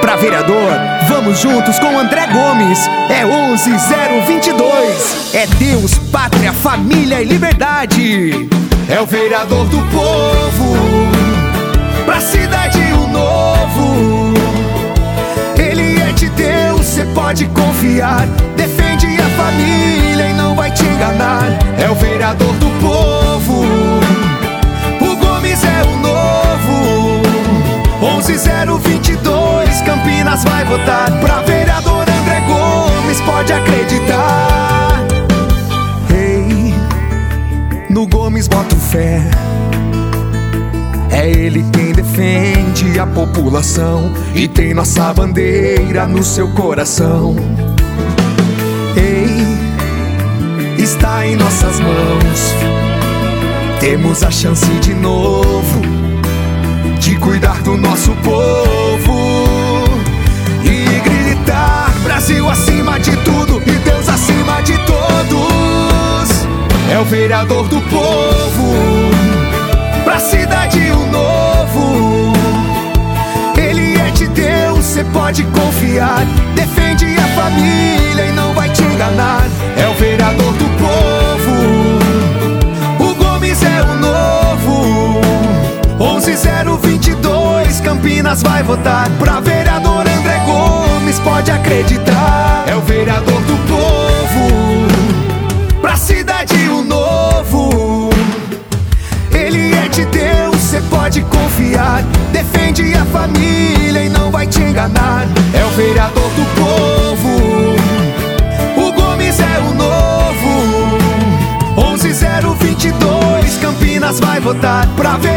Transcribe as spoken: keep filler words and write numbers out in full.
Pra vereador, vamos juntos com André Gomes. É onze zero vinte e dois. É Deus, pátria, família e liberdade. É o vereador do povo. Pra cidade o novo. Ele é de Deus, cê pode confiar. Defende a família e não vai te enganar. É o vereador do povo. O Gomes é o novo. onze zero vinte e dois, Campinas vai votar. Pra vereador André Gomes, pode acreditar. Ei, no Gomes boto fé. É ele quem defende a população e tem nossa bandeira no seu coração. Ei, está em nossas mãos. Temos a chance de novo de cuidar do nosso povo e gritar: Brasil acima de tudo e Deus acima de todos. É o vereador do povo. Pra cidade o novo. Ele é de Deus, cê pode confiar. Defende a família e não vai te enganar. É o vereador do povo. O Gomes é o novo. onze zero vinte e dois, Campinas vai votar. Pra vereador André Gomes, pode acreditar. É o vereador do povo. Pra cidade o novo. Ele é de Deus, cê pode confiar. Defende a família e não vai te enganar. É o vereador do povo. O Gomes é o novo. onze zero vinte e dois, Campinas vai votar. Pra ver